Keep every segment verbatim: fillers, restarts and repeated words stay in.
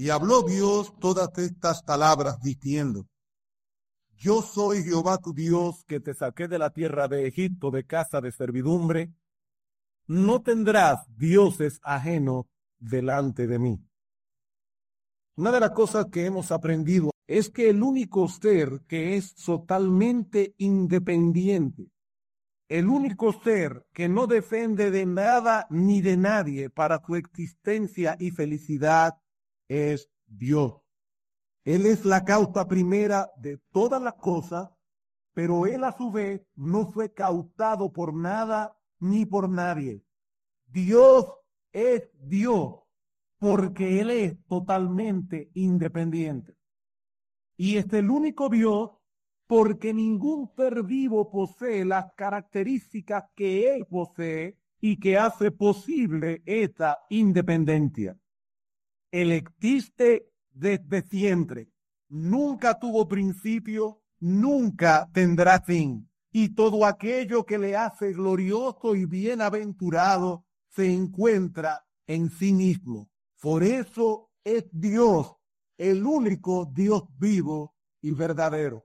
Y habló Dios todas estas palabras diciendo: Yo soy Jehová tu Dios, que te saqué de la tierra de Egipto, de casa de servidumbre. No tendrás dioses ajenos delante de mí. Una de las cosas que hemos aprendido es que el único ser que es totalmente independiente, el único ser que no depende de nada ni de nadie para su existencia y felicidad, es Dios. Él es la causa primera de todas las cosas, pero él a su vez no fue causado por nada ni por nadie. Dios es Dios porque él es totalmente independiente. Y es el único Dios porque ningún ser vivo posee las características que él posee y que hace posible esta independencia. Él existe desde siempre, nunca tuvo principio, nunca tendrá fin, y todo aquello que le hace glorioso y bienaventurado se encuentra en sí mismo. Por eso es Dios, el único Dios vivo y verdadero.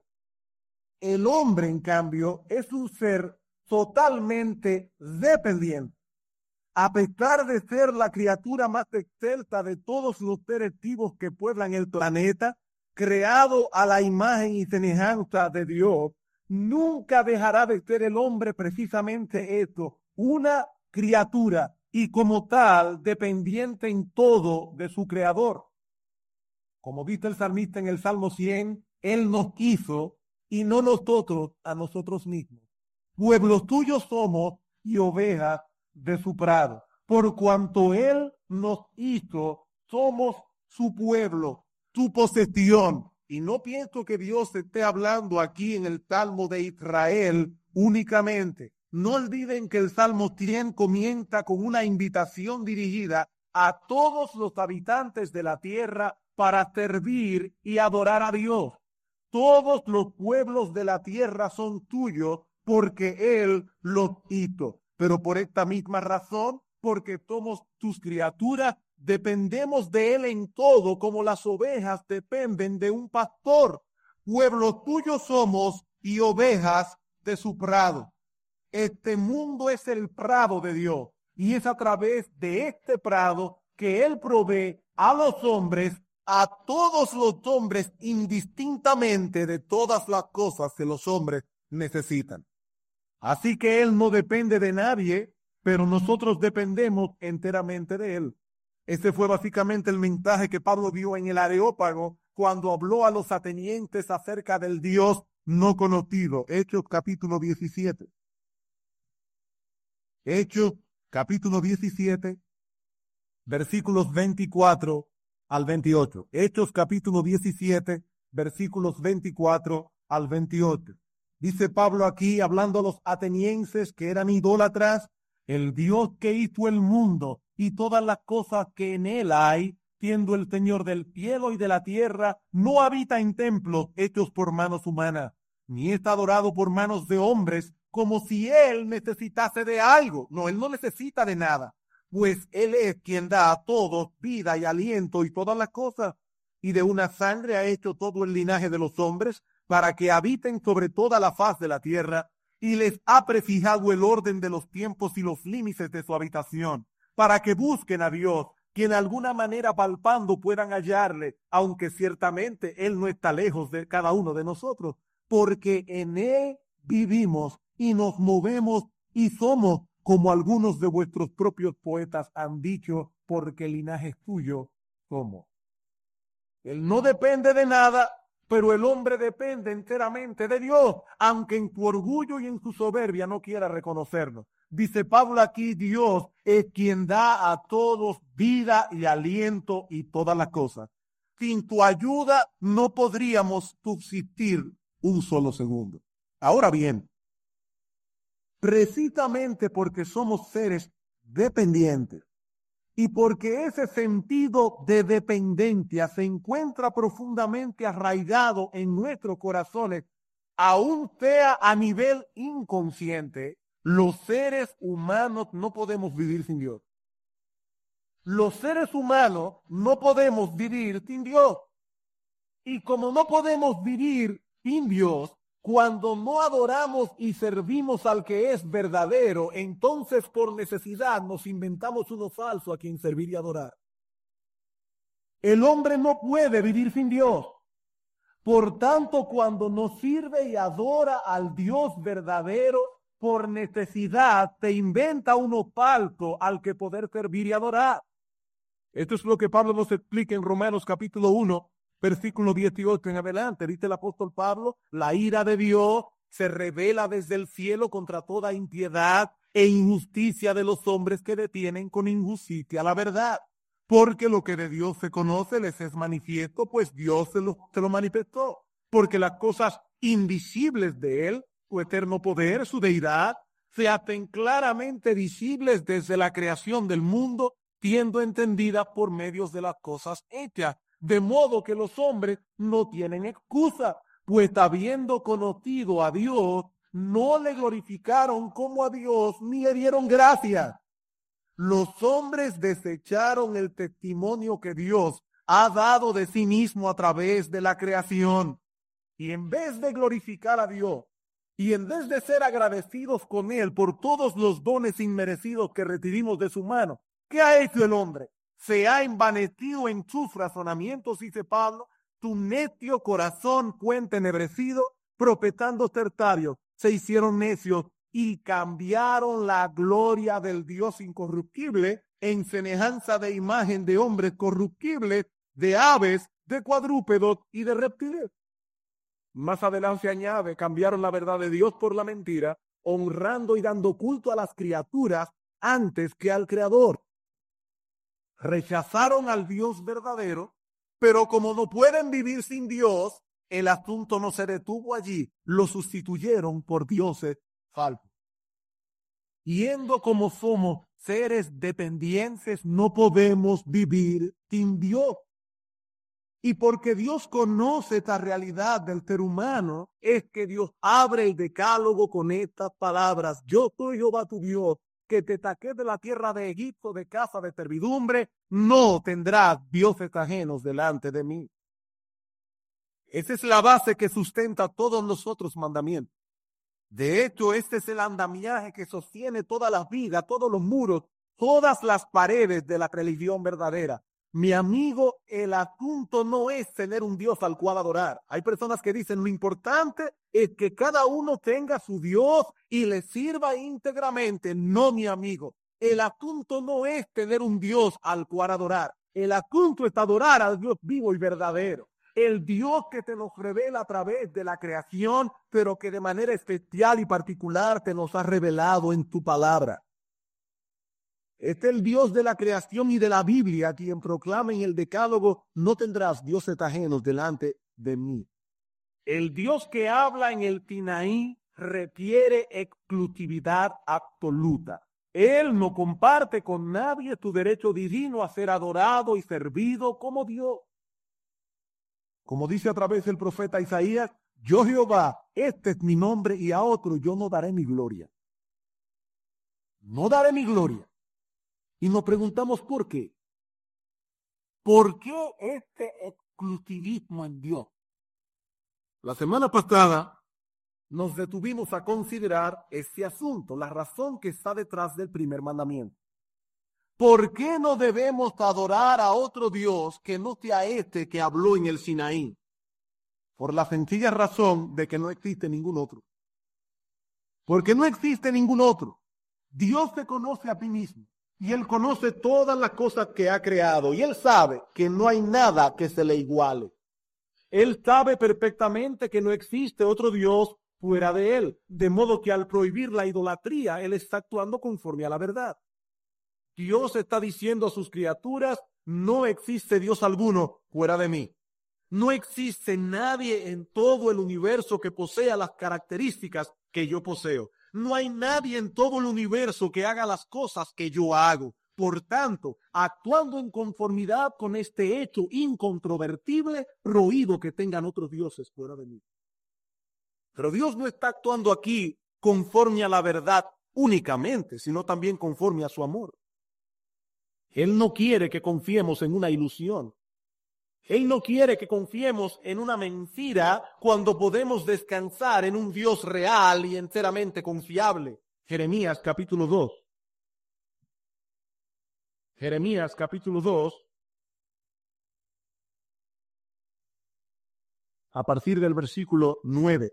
El hombre, en cambio, es un ser totalmente dependiente. A pesar de ser la criatura más excelsa de todos los seres vivos que pueblan el planeta, creado a la imagen y semejanza de Dios, nunca dejará de ser el hombre precisamente esto, una criatura y como tal dependiente en todo de su creador. Como dice el salmista en el Salmo cien, Él nos hizo y no nosotros a nosotros mismos. Pueblos tuyos somos y ovejas de su prado. Por cuanto Él nos hizo, somos su pueblo, su posesión. Y no pienso que Dios esté hablando aquí en el Salmo de Israel únicamente. No olviden que el Salmo cien comienza con una invitación dirigida a todos los habitantes de la tierra para servir y adorar a Dios. Todos los pueblos de la tierra son tuyos porque Él los hizo. Pero por esta misma razón, porque somos tus criaturas, dependemos de Él en todo, como las ovejas dependen de un pastor. Pueblo tuyo somos y ovejas de su prado. Este mundo es el prado de Dios, y es a través de este prado que Él provee a los hombres, a todos los hombres, indistintamente de todas las cosas que los hombres necesitan. Así que Él no depende de nadie, pero nosotros dependemos enteramente de Él. Ese fue básicamente el mensaje que Pablo dio en el Areópago cuando habló a los atenienses acerca del Dios no conocido. Hechos capítulo diecisiete. Hechos capítulo diecisiete, versículos veinticuatro al veintiocho. Hechos capítulo diecisiete, versículos veinticuatro al veintiocho. Dice Pablo aquí, hablando a los atenienses que eran idólatras: el Dios que hizo el mundo y todas las cosas que en él hay, siendo el Señor del cielo y de la tierra, no habita en templos hechos por manos humanas, ni es adorado por manos de hombres, como si él necesitase de algo. No, él no necesita de nada, pues él es quien da a todos vida y aliento y todas las cosas, y de una sangre ha hecho todo el linaje de los hombres, para que habiten sobre toda la faz de la tierra, y les ha prefijado el orden de los tiempos y los límites de su habitación, para que busquen a Dios, que en alguna manera palpando puedan hallarle, aunque ciertamente Él no está lejos de cada uno de nosotros, porque en Él vivimos y nos movemos y somos, como algunos de vuestros propios poetas han dicho, porque el linaje tuyo somos. Él no depende de nada, pero el hombre depende enteramente de Dios, aunque en su orgullo y en su soberbia no quiera reconocerlo. Dice Pablo aquí, Dios es quien da a todos vida y aliento y todas las cosas. Sin tu ayuda no podríamos subsistir un solo segundo. Ahora bien, precisamente porque somos seres dependientes, y porque ese sentido de dependencia se encuentra profundamente arraigado en nuestros corazones, aun sea a nivel inconsciente, los seres humanos no podemos vivir sin Dios. Los seres humanos no podemos vivir sin Dios. Y como no podemos vivir sin Dios, cuando no adoramos y servimos al que es verdadero, entonces por necesidad nos inventamos uno falso a quien servir y adorar. El hombre no puede vivir sin Dios. Por tanto, cuando no sirve y adora al Dios verdadero, por necesidad te inventa uno falso al que poder servir y adorar. Esto es lo que Pablo nos explica en Romanos capítulo uno, versículo dieciocho en adelante. Dice el apóstol Pablo: la ira de Dios se revela desde el cielo contra toda impiedad e injusticia de los hombres que detienen con injusticia la verdad. Porque lo que de Dios se conoce les es manifiesto, pues Dios se lo, se lo manifestó. Porque las cosas invisibles de Él, su eterno poder, su deidad, se hacen claramente visibles desde la creación del mundo, siendo entendidas por medios de las cosas hechas. De modo que los hombres no tienen excusa, pues habiendo conocido a Dios, no le glorificaron como a Dios, ni le dieron gracias. Los hombres desecharon el testimonio que Dios ha dado de sí mismo a través de la creación. Y en vez de glorificar a Dios, y en vez de ser agradecidos con Él por todos los dones inmerecidos que recibimos de su mano, ¿qué ha hecho el hombre? Se ha envanecido en sus razonamientos, dice Pablo. Tu necio corazón fue entenebrecido, propetando ser sabios, se hicieron necios y cambiaron la gloria del Dios incorruptible en semejanza de imagen de hombres corruptibles, de aves, de cuadrúpedos y de reptiles. Más adelante añade: cambiaron la verdad de Dios por la mentira, honrando y dando culto a las criaturas antes que al Creador. Rechazaron al Dios verdadero, pero como no pueden vivir sin Dios, el asunto no se detuvo allí. Lo sustituyeron por dioses falsos. Yendo como somos seres dependientes, no podemos vivir sin Dios. Y porque Dios conoce esta realidad del ser humano, es que Dios abre el decálogo con estas palabras: yo soy Jehová tu Dios, que te saqué de la tierra de Egipto, de casa de servidumbre. No tendrás dioses ajenos delante de mí. Esa es la base que sustenta todos los otros mandamientos. De hecho, este es el andamiaje que sostiene toda la vida, todos los muros, todas las paredes de la religión verdadera. Mi amigo, el asunto no es tener un Dios al cual adorar. Hay personas que dicen: lo importante es que cada uno tenga su Dios y le sirva íntegramente. No, mi amigo, el asunto no es tener un Dios al cual adorar. El asunto es adorar al Dios vivo y verdadero. El Dios que te nos revela a través de la creación, pero que de manera especial y particular te nos ha revelado en tu palabra. Este es el Dios de la creación y de la Biblia, quien proclama en el decálogo: no tendrás dioses ajenos delante de mí. El Dios que habla en el Sinaí requiere exclusividad absoluta. Él no comparte con nadie su derecho divino a ser adorado y servido como Dios. Como dice a través del profeta Isaías: yo Jehová, este es mi nombre, y a otro yo no daré mi gloria. No daré mi gloria. Y nos preguntamos por qué. ¿Por qué este exclusivismo en Dios? La semana pasada nos detuvimos a considerar este asunto, la razón que está detrás del primer mandamiento. ¿Por qué no debemos adorar a otro Dios que no sea este que habló en el Sinaí? Por la sencilla razón de que no existe ningún otro. Porque no existe ningún otro. Dios se conoce a sí mismo. Y Él conoce todas las cosas que ha creado. Y Él sabe que no hay nada que se le iguale. Él sabe perfectamente que no existe otro Dios fuera de Él. De modo que al prohibir la idolatría, Él está actuando conforme a la verdad. Dios está diciendo a sus criaturas: no existe Dios alguno fuera de mí. No existe nadie en todo el universo que posea las características que yo poseo. No hay nadie en todo el universo que haga las cosas que yo hago. Por tanto, actuando en conformidad con este hecho incontrovertible, prohíbo que tengan otros dioses fuera de mí. Pero Dios no está actuando aquí conforme a la verdad únicamente, sino también conforme a su amor. Él no quiere que confiemos en una ilusión. Él no quiere que confiemos en una mentira cuando podemos descansar en un Dios real y enteramente confiable. Jeremías capítulo dos. Jeremías capítulo dos. A partir del versículo nueve.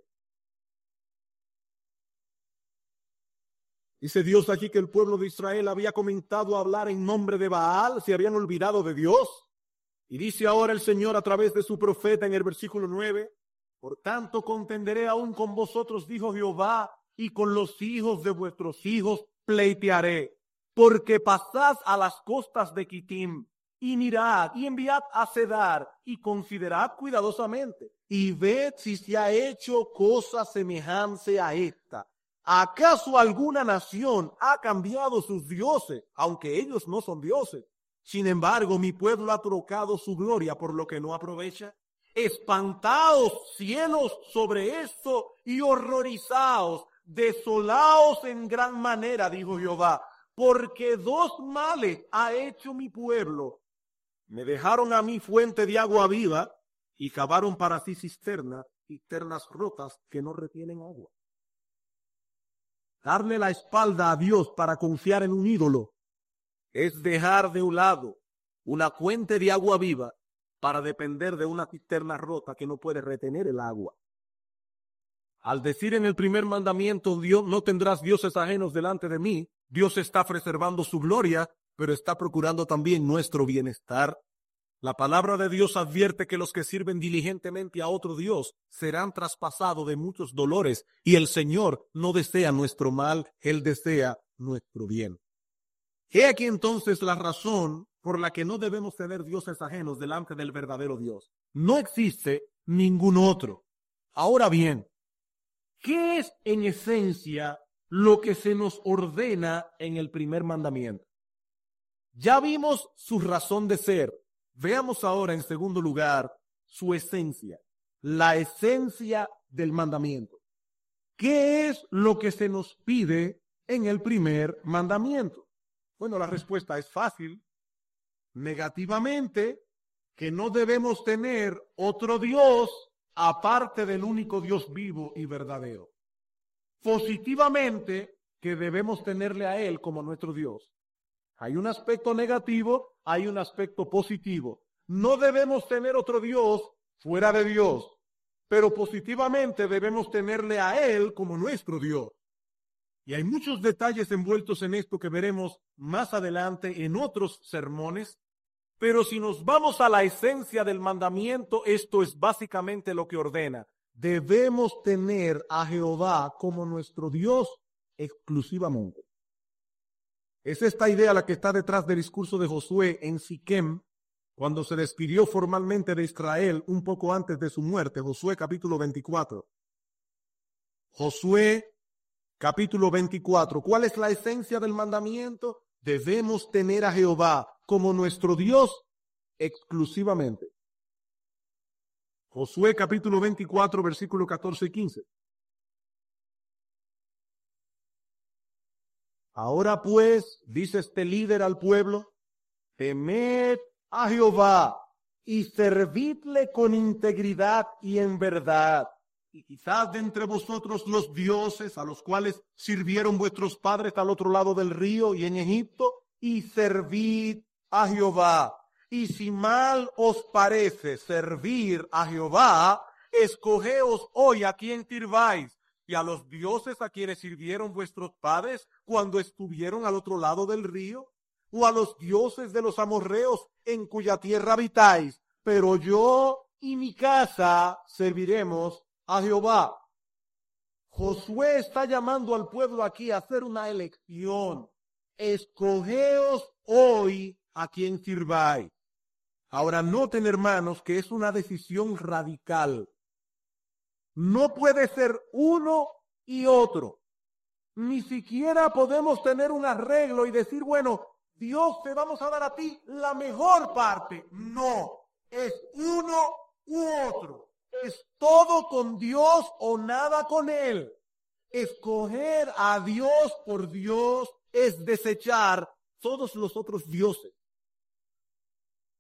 Dice Dios aquí que el pueblo de Israel había comenzado a hablar en nombre de Baal, se habían olvidado de Dios. Y dice ahora el Señor a través de su profeta en el versículo nueve, por tanto contenderé aún con vosotros, dijo Jehová, y con los hijos de vuestros hijos pleitearé, porque pasad a las costas de Quitim, y mirad, y enviad a Cedar, y considerad cuidadosamente, y ved si se ha hecho cosa semejante a esta. ¿Acaso alguna nación ha cambiado sus dioses, aunque ellos no son dioses? Sin embargo, mi pueblo ha trocado su gloria por lo que no aprovecha. Espantaos, cielos, sobre esto y horrorizaos, desolaos en gran manera, dijo Jehová, porque dos males ha hecho mi pueblo. Me dejaron a mí fuente de agua viva y cavaron para sí cisternas, cisternas rotas que no retienen agua. Darle la espalda a Dios para confiar en un ídolo es dejar de un lado una fuente de agua viva para depender de una cisterna rota que no puede retener el agua. Al decir en el primer mandamiento, Dios, no tendrás dioses ajenos delante de mí, Dios está preservando su gloria, pero está procurando también nuestro bienestar. La palabra de Dios advierte que los que sirven diligentemente a otro Dios serán traspasados de muchos dolores, y el Señor no desea nuestro mal, Él desea nuestro bien. He aquí entonces la razón por la que no debemos tener dioses ajenos delante del verdadero Dios. No existe ningún otro. Ahora bien, ¿qué es en esencia lo que se nos ordena en el primer mandamiento? Ya vimos su razón de ser. Veamos ahora en segundo lugar su esencia, la esencia del mandamiento. ¿Qué es lo que se nos pide en el primer mandamiento? Bueno, la respuesta es fácil. Negativamente, que no debemos tener otro Dios aparte del único Dios vivo y verdadero. Positivamente, que debemos tenerle a Él como nuestro Dios. Hay un aspecto negativo, hay un aspecto positivo. No debemos tener otro Dios fuera de Dios, pero positivamente debemos tenerle a Él como nuestro Dios. Y hay muchos detalles envueltos en esto que veremos más adelante en otros sermones, pero si nos vamos a la esencia del mandamiento, esto es básicamente lo que ordena. Debemos tener a Jehová como nuestro Dios exclusivamente. Es esta idea la que está detrás del discurso de Josué en Siquem, cuando se despidió formalmente de Israel un poco antes de su muerte. Josué capítulo veinticuatro. Josué capítulo veinticuatro. ¿Cuál es la esencia del mandamiento? Debemos tener a Jehová como nuestro Dios exclusivamente. Josué capítulo veinticuatro, versículo catorce y quince. Ahora pues, dice este líder al pueblo, temed a Jehová y servidle con integridad y en verdad. Y quizás de entre vosotros los dioses a los cuales sirvieron vuestros padres al otro lado del río y en Egipto, y servid a Jehová. Y si mal os parece servir a Jehová, escogeos hoy a quién sirváis, y a los dioses a quienes sirvieron vuestros padres cuando estuvieron al otro lado del río, o a los dioses de los amorreos en cuya tierra habitáis. Pero yo y mi casa serviremos a Jehová. Josué está llamando al pueblo aquí a hacer una elección. Escogeos hoy a quien sirváis. Ahora noten, hermanos, que es una decisión radical. No puede ser uno y otro. Ni siquiera podemos tener un arreglo y decir, bueno, Dios, te vamos a dar a ti la mejor parte. No, es uno u otro. Es todo con Dios o nada con Él. Escoger a Dios por Dios es desechar todos los otros dioses.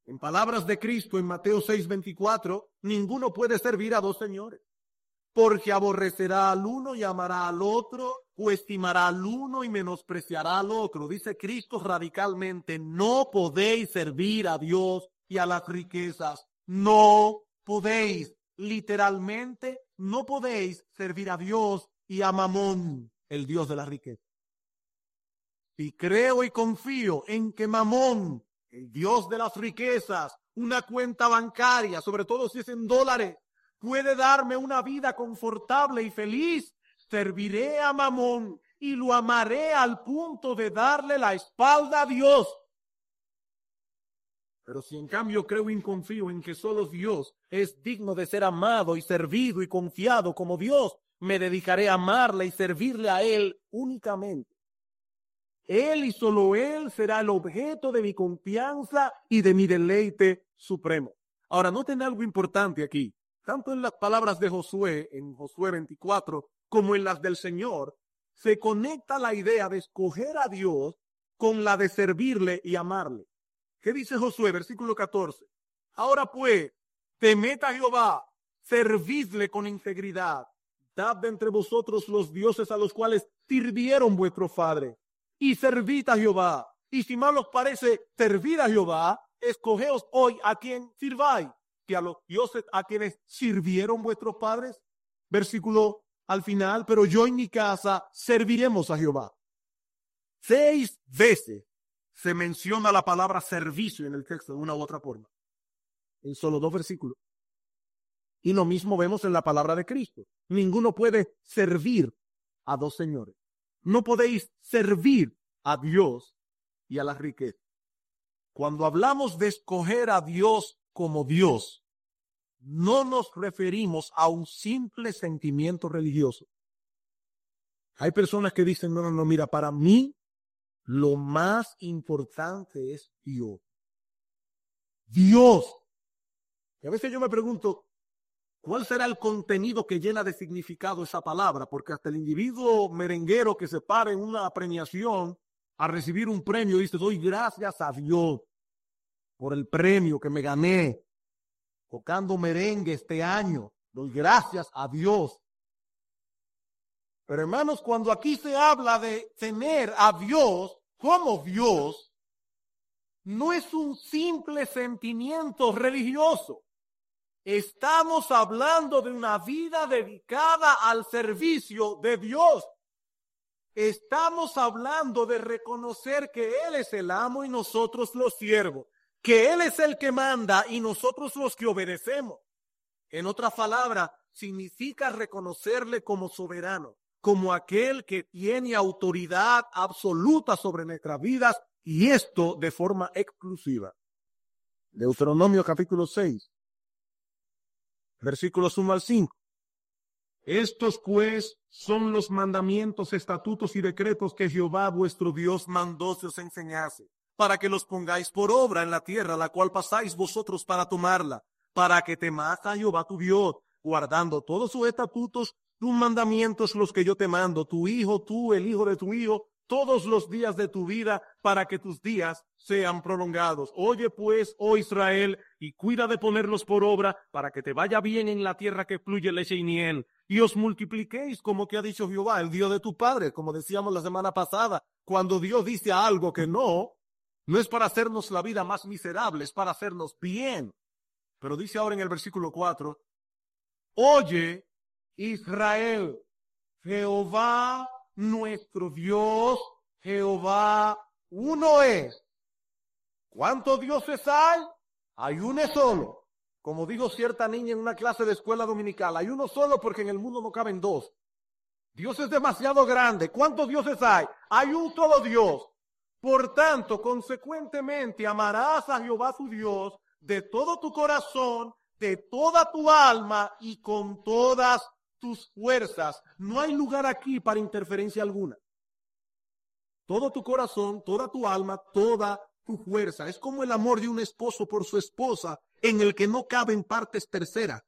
En palabras de Cristo en Mateo seis veinticuatro, ninguno puede servir a dos señores, porque aborrecerá al uno y amará al otro, o estimará al uno y menospreciará al otro. Dice Cristo radicalmente, no podéis servir a Dios y a las riquezas. No podéis, literalmente, no podéis servir a Dios y a Mamón, el Dios de la riqueza. Y creo y confío en que Mamón, el Dios de las riquezas, una cuenta bancaria, sobre todo si es en dólares, puede darme una vida confortable y feliz. Serviré a Mamón y lo amaré al punto de darle la espalda a Dios. Pero si en cambio creo y confío en que solo Dios es digno de ser amado y servido y confiado como Dios, me dedicaré a amarle y servirle a Él únicamente. Él y solo Él será el objeto de mi confianza y de mi deleite supremo. Ahora, noten algo importante aquí. Tanto en las palabras de Josué, en Josué veinticuatro, como en las del Señor, se conecta la idea de escoger a Dios con la de servirle y amarle. ¿Qué dice Josué? Versículo catorce. Ahora pues, temed a Jehová, servidle con integridad. Dad de entre vosotros los dioses a los cuales sirvieron vuestros padres, y servid a Jehová. Y si mal os parece servir a Jehová, escogeos hoy a quien sirváis, que a los dioses a quienes sirvieron vuestros padres. Versículo al final, pero yo en mi casa serviremos a Jehová. Seis veces se menciona la palabra servicio en el texto de una u otra forma, en solo dos versículos. Y lo mismo vemos en la palabra de Cristo. Ninguno puede servir a dos señores. No podéis servir a Dios y a la riqueza. Cuando hablamos de escoger a Dios como Dios, no nos referimos a un simple sentimiento religioso. Hay personas que dicen, no, no, no, mira, para mí lo más importante es Dios. Dios. Y a veces yo me pregunto, ¿cuál será el contenido que llena de significado esa palabra? Porque hasta el individuo merenguero que se para en una premiación a recibir un premio dice, doy gracias a Dios por el premio que me gané tocando merengue este año. Doy gracias a Dios. Pero hermanos, cuando aquí se habla de tener a Dios como Dios, no es un simple sentimiento religioso. Estamos hablando de una vida dedicada al servicio de Dios. Estamos hablando de reconocer que Él es el amo y nosotros los siervos, que Él es el que manda y nosotros los que obedecemos. En otras palabras, significa reconocerle como soberano, como aquel que tiene autoridad absoluta sobre nuestras vidas, y esto de forma exclusiva. Deuteronomio capítulo seis. Versículos uno al cinco. Estos pues son los mandamientos, estatutos y decretos que Jehová vuestro Dios mandó se os enseñase, para que los pongáis por obra en la tierra, la cual pasáis vosotros para tomarla, para que temas a Jehová tu Dios, guardando todos sus estatutos, tus mandamientos, los que yo te mando, tu hijo, tú, el hijo de tu hijo, todos los días de tu vida, para que tus días sean prolongados. Oye pues, oh Israel, y cuida de ponerlos por obra, para que te vaya bien en la tierra que fluye leche y miel, y os multipliquéis, como que ha dicho Jehová, el Dios de tu padre, como decíamos la semana pasada. Cuando Dios dice algo que no, no es para hacernos la vida más miserable, es para hacernos bien. Pero dice ahora en el versículo cuatro, oye Israel, Jehová nuestro Dios, Jehová uno es. ¿Cuántos dioses hay? Hay uno solo. Como dijo cierta niña en una clase de escuela dominical, hay uno solo porque en el mundo no caben dos. Dios es demasiado grande. ¿Cuántos dioses hay? Hay un solo Dios. Por tanto, consecuentemente, amarás a Jehová tu Dios de todo tu corazón, de toda tu alma y con todas tus fuerzas. No hay lugar aquí para interferencia alguna. Todo tu corazón, toda tu alma, toda tu fuerza. Es como el amor de un esposo por su esposa, en el que no caben partes terceras.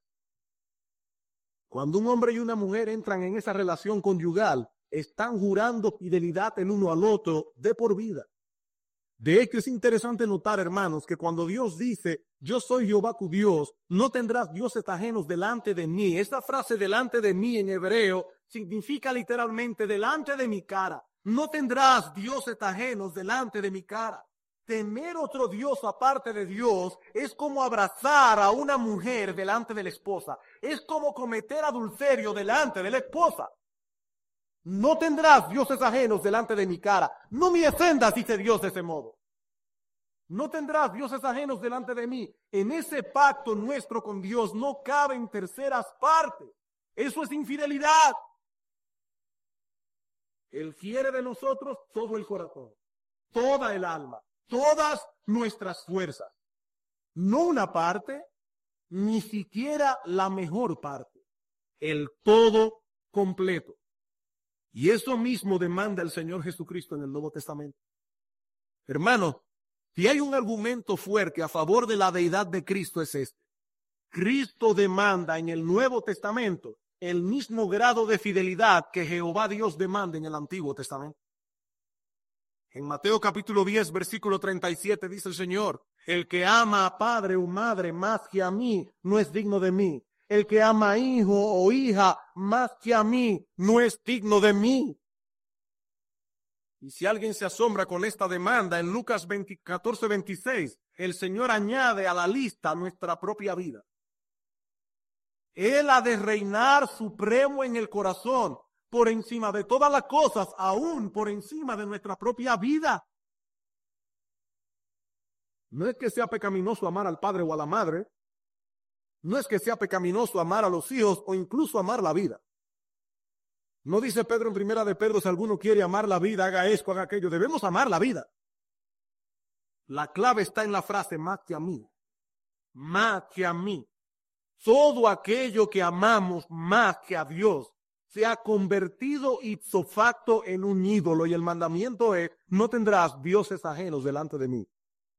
Cuando un hombre y una mujer entran en esa relación conyugal, están jurando fidelidad el uno al otro de por vida. De hecho, es interesante notar, hermanos, que cuando Dios dice, yo soy Jehová tu Dios, no tendrás dioses ajenos delante de mí. Esta frase delante de mí en hebreo significa literalmente delante de mi cara. No tendrás dioses ajenos delante de mi cara. Temer otro Dios aparte de Dios es como abrazar a una mujer delante de la esposa. Es como cometer adulterio delante de la esposa. No tendrás dioses ajenos delante de mi cara. No me ofendas, dice Dios de ese modo. No tendrás dioses ajenos delante de mí. En ese pacto nuestro con Dios no caben terceras partes. Eso es infidelidad. Él quiere de nosotros todo el corazón, toda el alma, todas nuestras fuerzas. No una parte, ni siquiera la mejor parte. El todo completo. Y eso mismo demanda el Señor Jesucristo en el Nuevo Testamento. Hermanos, si hay un argumento fuerte a favor de la deidad de Cristo es este. Cristo demanda en el Nuevo Testamento el mismo grado de fidelidad que Jehová Dios demanda en el Antiguo Testamento. En Mateo capítulo diez, versículo treinta y siete dice el Señor, el que ama a padre o madre más que a mí no es digno de mí. El que ama a hijo o hija más que a mí no es digno de mí. Y si alguien se asombra con esta demanda, en Lucas catorce, veintiséis, el Señor añade a la lista nuestra propia vida. Él ha de reinar supremo en el corazón, por encima de todas las cosas, aún por encima de nuestra propia vida. No es que sea pecaminoso amar al padre o a la madre. No es que sea pecaminoso amar a los hijos o incluso amar la vida. No dice Pedro en primera de Pedro, si alguno quiere amar la vida, haga esto, haga aquello. Debemos amar la vida. La clave está en la frase más que a mí. Más que a mí. Todo aquello que amamos más que a Dios se ha convertido ipso facto en un ídolo. Y el mandamiento es, no tendrás dioses ajenos delante de mí.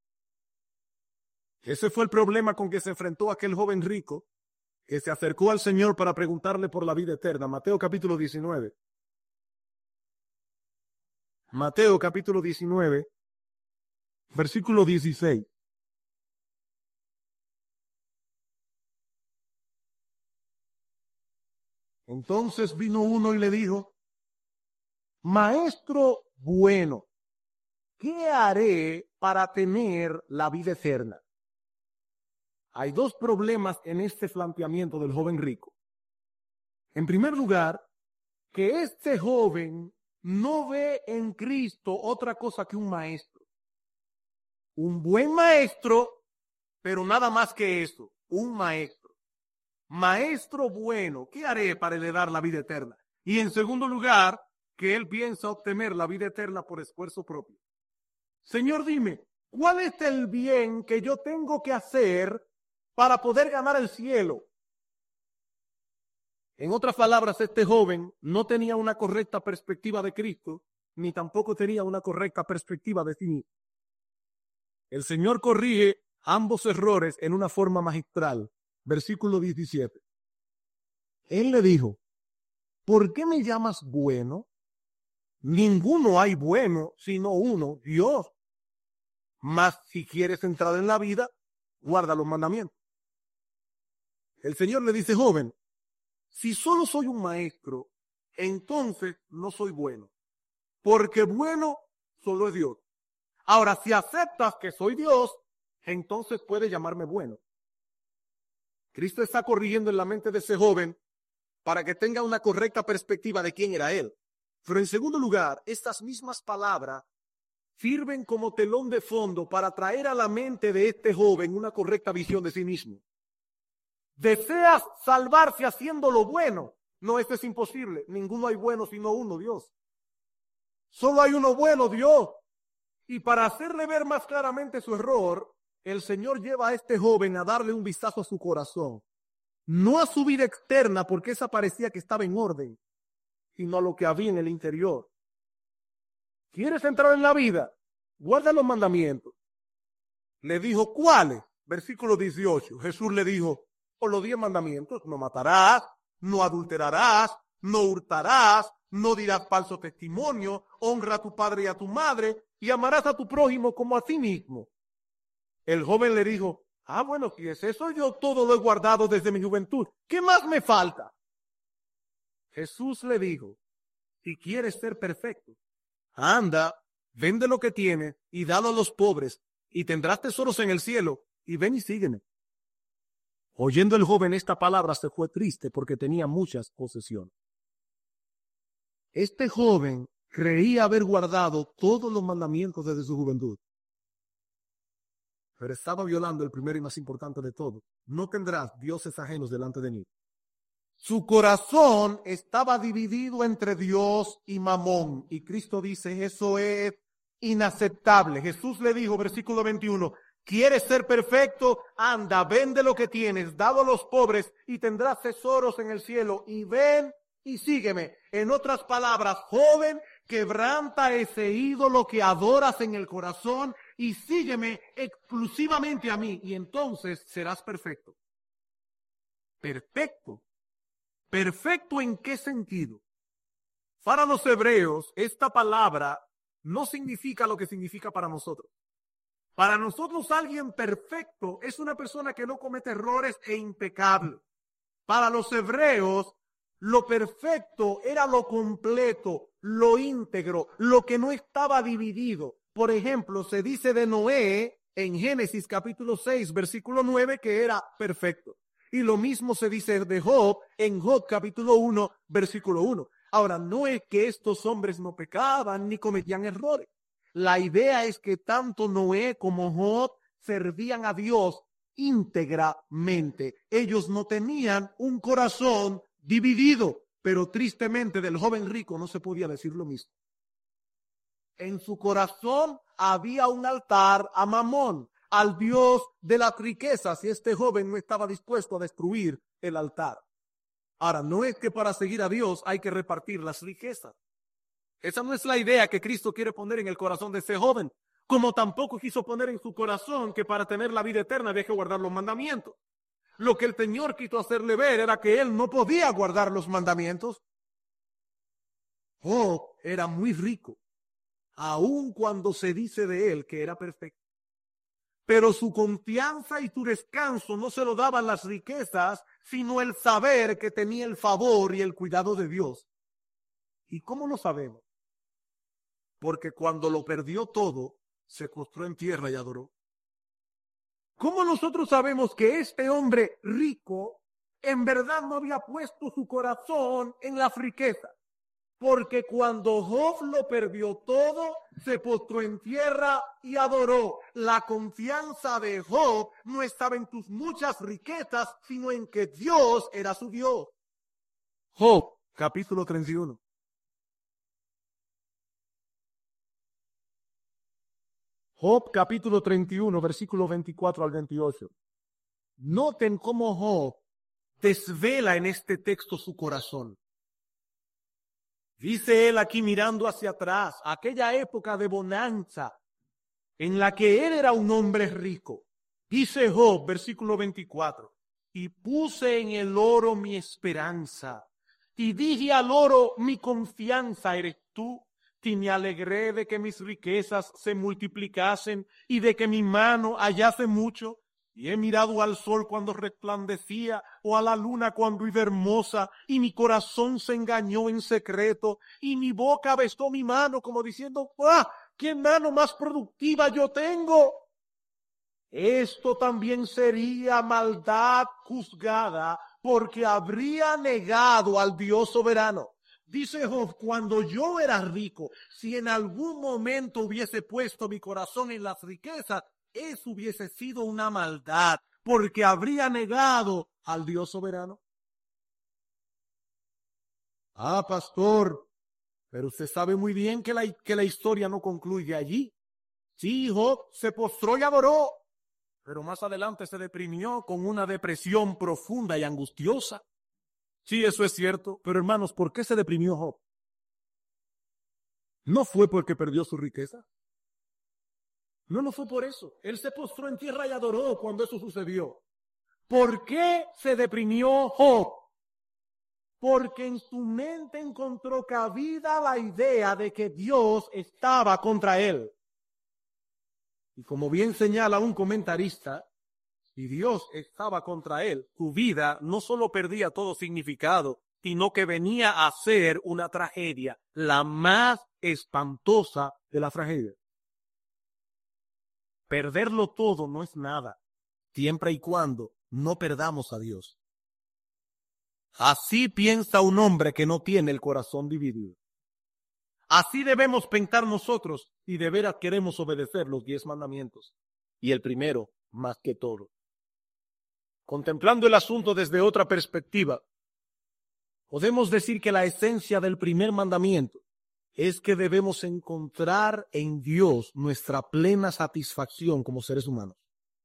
Ese fue el problema con que se enfrentó aquel joven rico que se acercó al Señor para preguntarle por la vida eterna. Mateo capítulo diecinueve. Mateo capítulo diecinueve, versículo dieciséis. Entonces vino uno y le dijo, Maestro bueno, ¿qué haré para tener la vida eterna? Hay dos problemas en este planteamiento del joven rico. En primer lugar, que este joven no ve en Cristo otra cosa que un maestro. Un buen maestro, pero nada más que eso, un maestro. Maestro bueno, ¿qué haré para heredar la vida eterna? Y en segundo lugar, que él piensa obtener la vida eterna por esfuerzo propio. Señor, dime, ¿cuál es el bien que yo tengo que hacer para poder ganar el cielo? En otras palabras, este joven no tenía una correcta perspectiva de Cristo, ni tampoco tenía una correcta perspectiva de sí mismo. El Señor corrige ambos errores en una forma magistral. Versículo diecisiete. Él le dijo, ¿por qué me llamas bueno? Ninguno hay bueno, sino uno, Dios. Mas si quieres entrar en la vida, guarda los mandamientos. El Señor le dice, joven, si solo soy un maestro, entonces no soy bueno, porque bueno solo es Dios. Ahora, si aceptas que soy Dios, entonces puedes llamarme bueno. Cristo está corrigiendo en la mente de ese joven para que tenga una correcta perspectiva de quién era él. Pero en segundo lugar, estas mismas palabras sirven como telón de fondo para traer a la mente de este joven una correcta visión de sí mismo. ¿Deseas salvarse haciendo lo bueno? No, esto es imposible. Ninguno hay bueno sino uno, Dios. Solo hay uno bueno, Dios. Y para hacerle ver más claramente su error, el Señor lleva a este joven a darle un vistazo a su corazón. No a su vida externa, porque esa parecía que estaba en orden, sino a lo que había en el interior. ¿Quieres entrar en la vida? Guarda los mandamientos. Le dijo, ¿cuáles? Versículo dieciocho. Jesús le dijo, por los diez mandamientos, no matarás, no adulterarás, no hurtarás, no dirás falso testimonio, honra a tu padre y a tu madre, y amarás a tu prójimo como a ti mismo. El joven le dijo, ah, bueno, si es eso, yo todo lo he guardado desde mi juventud. ¿Qué más me falta? Jesús le dijo, si quieres ser perfecto, anda, vende lo que tienes y dalo a los pobres, y tendrás tesoros en el cielo, y ven y sígueme. Oyendo el joven esta palabra se fue triste porque tenía muchas posesiones. Este joven creía haber guardado todos los mandamientos desde su juventud, pero estaba violando el primero y más importante de todo. No tendrás dioses ajenos delante de mí. Su corazón estaba dividido entre Dios y Mamón. Y Cristo dice, eso es inaceptable. Jesús le dijo, versículo veintiuno, ¿quieres ser perfecto? Anda, vende lo que tienes, dalo a los pobres y tendrás tesoros en el cielo. Y ven y sígueme. En otras palabras, joven, quebranta ese ídolo que adoras en el corazón y sígueme exclusivamente a mí. Y entonces serás perfecto. Perfecto. ¿Perfecto en qué sentido? Para los hebreos, esta palabra no significa lo que significa para nosotros. Para nosotros, alguien perfecto es una persona que no comete errores e impecable. Para los hebreos, lo perfecto era lo completo, lo íntegro, lo que no estaba dividido. Por ejemplo, se dice de Noé en Génesis capítulo seis, versículo nueve, que era perfecto. Y lo mismo se dice de Job en Job capítulo uno, versículo uno. Ahora, no es que estos hombres no pecaban ni cometían errores. La idea es que tanto Noé como Job servían a Dios íntegramente. Ellos no tenían un corazón dividido, pero tristemente del joven rico no se podía decir lo mismo. En su corazón había un altar a Mamón, al Dios de las riquezas, y este joven no estaba dispuesto a destruir el altar. Ahora, no es que para seguir a Dios hay que repartir las riquezas. Esa no es la idea que Cristo quiere poner en el corazón de ese joven, como tampoco quiso poner en su corazón que para tener la vida eterna había que guardar los mandamientos. Lo que el Señor quiso hacerle ver era que él no podía guardar los mandamientos. Job era muy rico, aun cuando se dice de él que era perfecto. Pero su confianza y su descanso no se lo daban las riquezas, sino el saber que tenía el favor y el cuidado de Dios. ¿Y cómo lo sabemos? Porque cuando lo perdió todo, se postró en tierra y adoró. ¿Cómo nosotros sabemos que este hombre rico en verdad no había puesto su corazón en las riquezas? Porque cuando Job lo perdió todo, se postró en tierra y adoró. La confianza de Job no estaba en tus muchas riquezas, sino en que Dios era su Dios. Job, capítulo treinta y uno. Job, capítulo treinta y uno, versículo veinticuatro al veintiocho. Noten cómo Job desvela en este texto su corazón. Dice él aquí mirando hacia atrás, aquella época de bonanza en la que él era un hombre rico. Dice Job, versículo veinticuatro, y puse en el oro mi esperanza, y dije al oro, mi confianza eres tú, y me alegré de que mis riquezas se multiplicasen y de que mi mano hallase mucho. Y he mirado al sol cuando resplandecía, o a la luna cuando iba hermosa, y mi corazón se engañó en secreto, y mi boca besó mi mano como diciendo, ¡ah! ¡Qué mano más productiva yo tengo! Esto también sería maldad juzgada, porque habría negado al Dios soberano. Dice Job, cuando yo era rico, si en algún momento hubiese puesto mi corazón en las riquezas, eso hubiese sido una maldad, porque habría negado al Dios soberano. Ah, pastor, pero usted sabe muy bien que la, que la historia no concluye allí. Sí, Job se postró y adoró, pero más adelante se deprimió con una depresión profunda y angustiosa. Sí, eso es cierto, pero hermanos, ¿por qué se deprimió Job? ¿No fue porque perdió su riqueza? No, no fue por eso. Él se postró en tierra y adoró cuando eso sucedió. ¿Por qué se deprimió Job? porque en su mente encontró cabida la idea de que Dios estaba contra él. Y como bien señala un comentarista, si Dios estaba contra él, su vida no solo perdía todo significado, sino que venía a ser una tragedia, la más espantosa de las tragedias. Perderlo todo no es nada, siempre y cuando no perdamos a Dios. Así piensa un hombre que no tiene el corazón dividido. Así debemos pensar nosotros si de veras queremos obedecer los diez mandamientos. Y el primero, más que todo. Contemplando el asunto desde otra perspectiva, podemos decir que la esencia del primer mandamiento es que debemos encontrar en Dios nuestra plena satisfacción como seres humanos.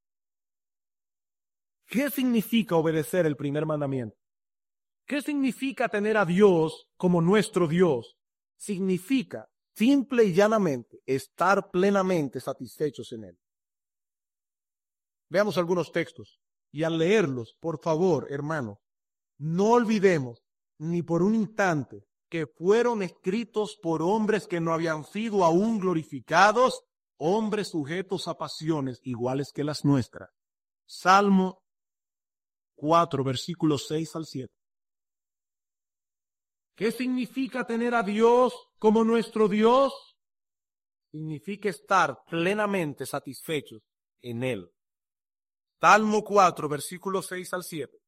¿Qué significa obedecer el primer mandamiento? ¿Qué significa tener a Dios como nuestro Dios? Significa, simple y llanamente, estar plenamente satisfechos en Él. Veamos algunos textos. Y al leerlos, por favor, hermano, no olvidemos ni por un instante que fueron escritos por hombres que no habían sido aún glorificados, hombres sujetos a pasiones iguales que las nuestras. Salmo cuatro, versículos seis al siete. ¿Qué significa tener a Dios como nuestro Dios? Significa estar plenamente satisfechos en Él. Salmo cuatro, versículos seis al siete.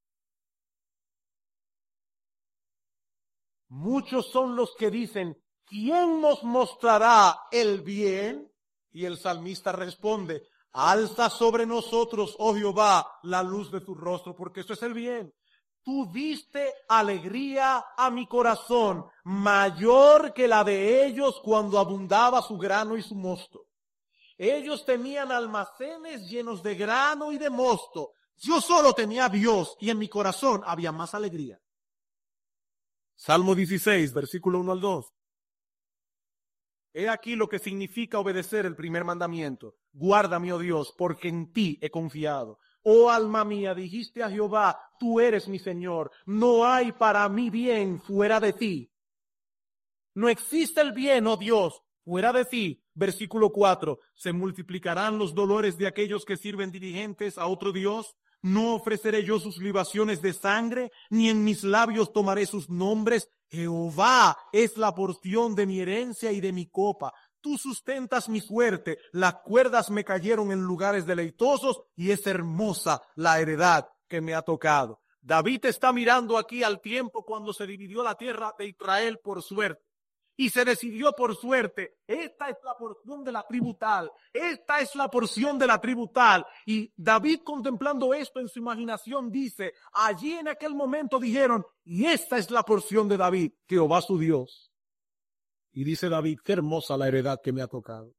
Muchos son los que dicen, ¿quién nos mostrará el bien? Y el salmista responde, alza sobre nosotros, oh Jehová, la luz de tu rostro, porque eso es el bien. Tú diste alegría a mi corazón, mayor que la de ellos cuando abundaba su grano y su mosto. Ellos tenían almacenes llenos de grano y de mosto. Yo solo tenía a Dios y en mi corazón había más alegría. Salmo dieciséis, versículo uno al dos. He aquí lo que significa obedecer el primer mandamiento. Guárdame, oh Dios, porque en ti he confiado. Oh alma mía, dijiste a Jehová, tú eres mi Señor. No hay para mí bien fuera de ti. No existe el bien, oh Dios, fuera de ti. Versículo cuatro. Se multiplicarán los dolores de aquellos que sirven diligentes a otro Dios. No ofreceré yo sus libaciones de sangre, ni en mis labios tomaré sus nombres. Jehová es la porción de mi herencia y de mi copa. Tú sustentas mi suerte, las cuerdas me cayeron en lugares deleitosos y es hermosa la heredad que me ha tocado. David está mirando aquí al tiempo cuando se dividió la tierra de Israel por suerte. Y se decidió por suerte, esta es la porción de la tribu tal, esta es la porción de la tribu tal. Y David, contemplando esto en su imaginación, dice, allí en aquel momento dijeron, y esta es la porción de David, Jehová su Dios. Y dice David, qué hermosa la heredad que me ha tocado.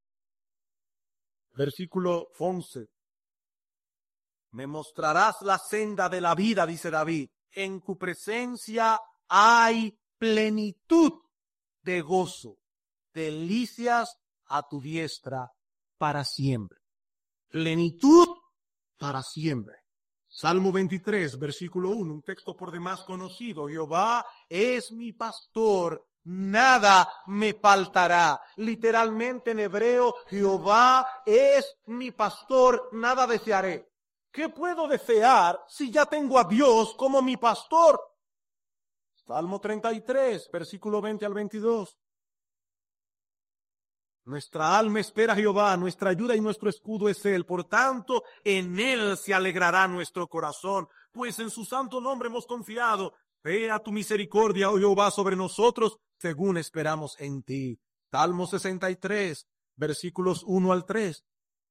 Versículo once. Me mostrarás la senda de la vida, dice David. En tu presencia hay plenitud de gozo, delicias a tu diestra para siempre. Plenitud para siempre. Salmo veintitrés, versículo uno, un texto por demás conocido. Jehová es mi pastor, nada me faltará. Literalmente en hebreo, Jehová es mi pastor, nada desearé. ¿Qué puedo desear si ya tengo a Dios como mi pastor? Salmo treinta y tres, versículo veinte al veintidós. Nuestra alma espera a Jehová, nuestra ayuda y nuestro escudo es Él. Por tanto, en Él se alegrará nuestro corazón, pues en su santo nombre hemos confiado. Vea tu misericordia, oh Jehová, sobre nosotros, según esperamos en ti. Salmo sesenta y tres, versículos uno al tres.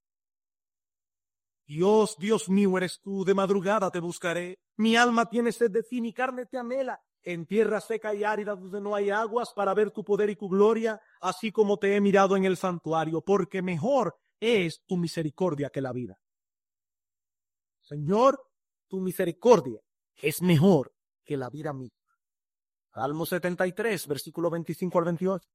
Dios, Dios mío eres tú, de madrugada te buscaré. Mi alma tiene sed de ti, mi carne te anhela. En tierra seca y árida donde no hay aguas, para ver tu poder y tu gloria, así como te he mirado en el santuario, porque mejor es tu misericordia que la vida. Señor, tu misericordia es mejor que la vida misma. Salmo setenta y tres, versículo veinticinco al veintiocho.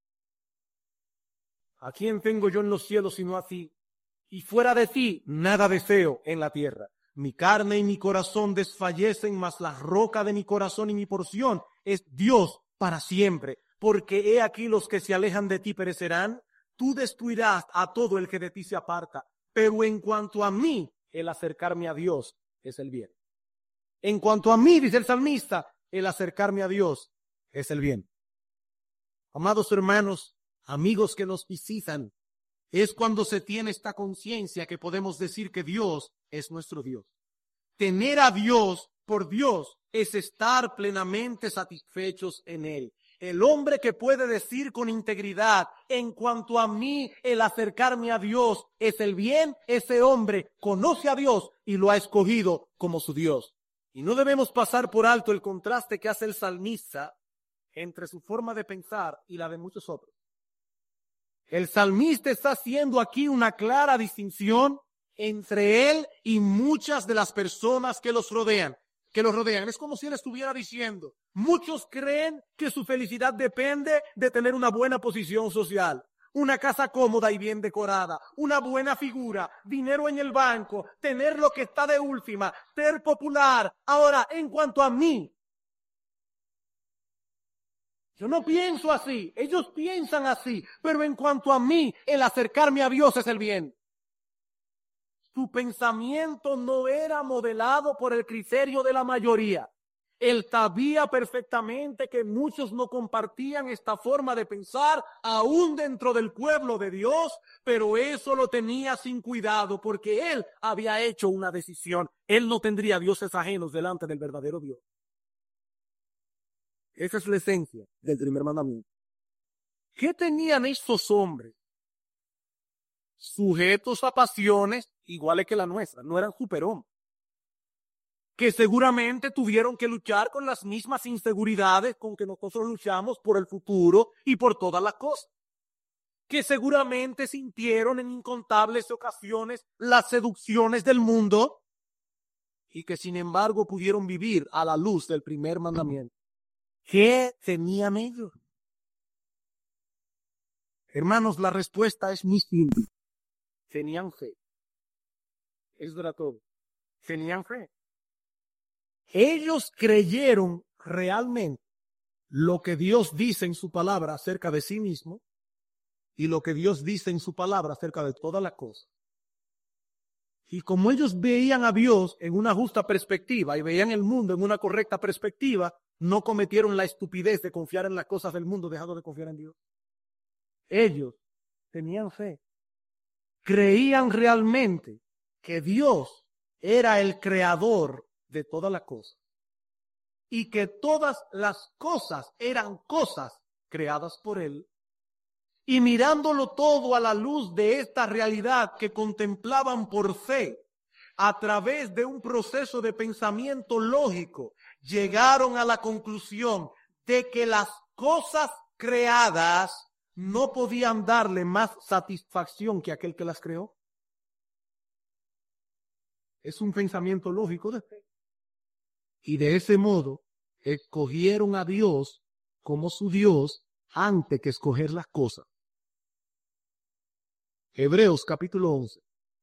¿A quién tengo yo en los cielos sino a ti? Y fuera de ti nada deseo en la tierra. Mi carne y mi corazón desfallecen, mas la roca de mi corazón y mi porción es Dios para siempre. Porque he aquí los que se alejan de ti perecerán. Tú destruirás a todo el que de ti se aparta. Pero en cuanto a mí, el acercarme a Dios es el bien. En cuanto a mí, dice el salmista, el acercarme a Dios es el bien. Amados hermanos, amigos que nos visitan, es cuando se tiene esta conciencia que podemos decir que Dios es nuestro Dios. Tener a Dios por Dios es estar plenamente satisfechos en Él. El hombre que puede decir con integridad, en cuanto a mí, el acercarme a Dios es el bien, ese hombre conoce a Dios y lo ha escogido como su Dios. Y no debemos pasar por alto el contraste que hace el salmista entre su forma de pensar y la de muchos otros. El salmista está haciendo aquí una clara distinción entre él y muchas de las personas que los rodean, que los rodean. Es como si él estuviera diciendo, muchos creen que su felicidad depende de tener una buena posición social, una casa cómoda y bien decorada, una buena figura, dinero en el banco, tener lo que está de última, ser popular. Ahora, en cuanto a mí, yo no pienso así, ellos piensan así, pero en cuanto a mí, el acercarme a Dios es el bien. Su pensamiento no era modelado por el criterio de la mayoría. Él sabía perfectamente que muchos no compartían esta forma de pensar, aún dentro del pueblo de Dios, pero eso lo tenía sin cuidado porque él había hecho una decisión. Él no tendría dioses ajenos delante del verdadero Dios. Esa es la esencia del primer mandamiento. ¿Qué tenían estos hombres? Sujetos a pasiones iguales que la nuestra, no eran superhombres, que seguramente tuvieron que luchar con las mismas inseguridades con que nosotros luchamos por el futuro y por todas las cosas, que seguramente sintieron en incontables ocasiones las seducciones del mundo y que sin embargo pudieron vivir a la luz del primer mandamiento. ¿Qué tenían ellos? Hermanos, la respuesta es muy simple. Tenían fe. Eso era todo. Tenían fe. Ellos creyeron realmente lo que Dios dice en su palabra acerca de sí mismo y lo que Dios dice en su palabra acerca de todas las cosas. Y como ellos veían a Dios en una justa perspectiva y veían el mundo en una correcta perspectiva, no cometieron la estupidez de confiar en las cosas del mundo dejando de confiar en Dios. Ellos tenían fe. Creían realmente que Dios era el creador de todas las cosas y que todas las cosas eran cosas creadas por Él. Y mirándolo todo a la luz de esta realidad que contemplaban por fe, a través de un proceso de pensamiento lógico, llegaron a la conclusión de que las cosas creadas no podían darle más satisfacción que aquel que las creó. Es un pensamiento lógico de fe. Y de ese modo, escogieron a Dios como su Dios antes que escoger las cosas. Hebreos capítulo once,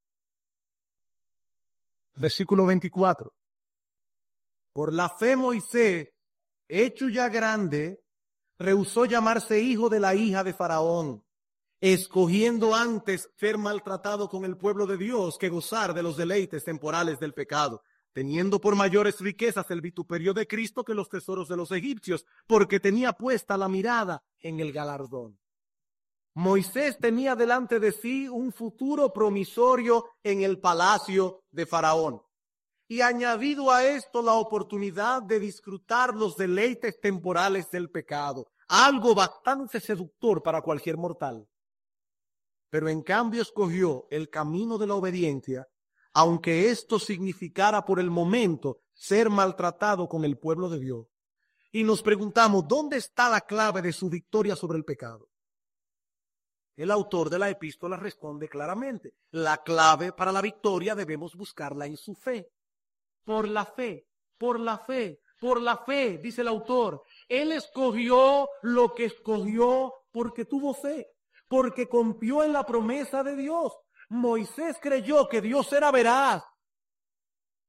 versículo veinticuatro. Por la fe Moisés, hecho ya grande, rehusó llamarse hijo de la hija de Faraón, escogiendo antes ser maltratado con el pueblo de Dios que gozar de los deleites temporales del pecado, teniendo por mayores riquezas el vituperio de Cristo que los tesoros de los egipcios, porque tenía puesta la mirada en el galardón. Moisés tenía delante de sí un futuro promisorio en el palacio de Faraón. Y añadido a esto la oportunidad de disfrutar los deleites temporales del pecado, algo bastante seductor para cualquier mortal. Pero en cambio escogió el camino de la obediencia, aunque esto significara por el momento ser maltratado con el pueblo de Dios. Y nos preguntamos, ¿dónde está la clave de su victoria sobre el pecado? El autor de la epístola responde claramente, la clave para la victoria debemos buscarla en su fe. Por la fe, por la fe, por la fe, dice el autor. Él escogió lo que escogió porque tuvo fe, porque confió en la promesa de Dios. Moisés creyó que Dios era veraz.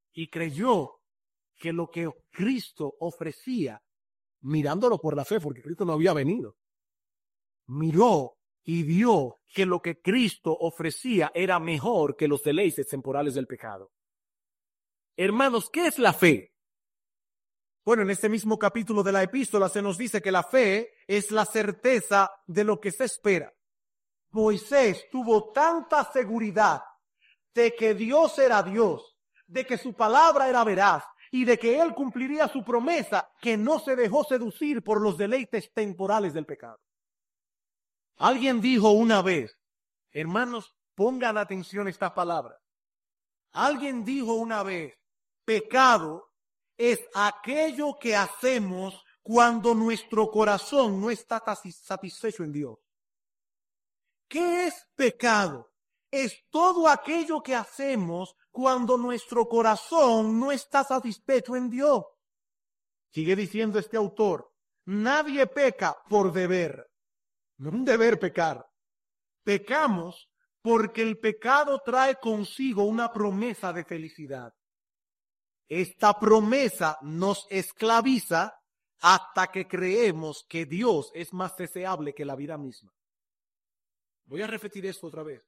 y creyó que lo que Cristo ofrecía, mirándolo por la fe, porque Cristo no había venido, miró y vio que lo que Cristo ofrecía era mejor que los deleites temporales del pecado. Hermanos, ¿qué es la fe? Bueno, en este mismo capítulo de la epístola se nos dice que la fe es la certeza de lo que se espera. Moisés tuvo tanta seguridad de que Dios era Dios, de que su palabra era veraz y de que él cumpliría su promesa, que no se dejó seducir por los deleites temporales del pecado. Alguien dijo una vez, hermanos, pongan atención a esta palabra. Alguien dijo una vez, pecado es aquello que hacemos cuando nuestro corazón no está satisfecho en Dios. ¿Qué es pecado? Es todo aquello que hacemos cuando nuestro corazón no está satisfecho en Dios. Sigue diciendo este autor, nadie peca por deber. No es un deber pecar. Pecamos porque el pecado trae consigo una promesa de felicidad. Esta promesa nos esclaviza hasta que creemos que Dios es más deseable que la vida misma. Voy a repetir esto otra vez.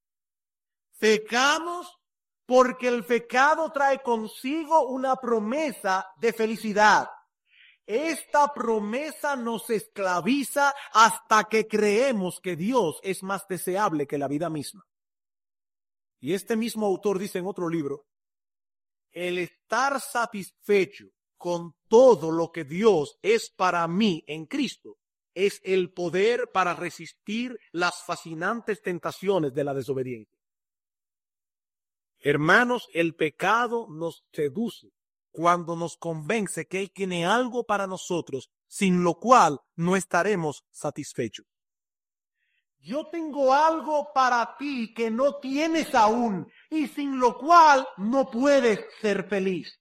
Pecamos porque el pecado trae consigo una promesa de felicidad. Esta promesa nos esclaviza hasta que creemos que Dios es más deseable que la vida misma. Y este mismo autor dice en otro libro, el estar satisfecho con todo lo que Dios es para mí en Cristo es el poder para resistir las fascinantes tentaciones de la desobediencia. Hermanos, el pecado nos seduce cuando nos convence que Él tiene algo para nosotros, sin lo cual no estaremos satisfechos. Yo tengo algo para ti que no tienes aún y sin lo cual no puedes ser feliz.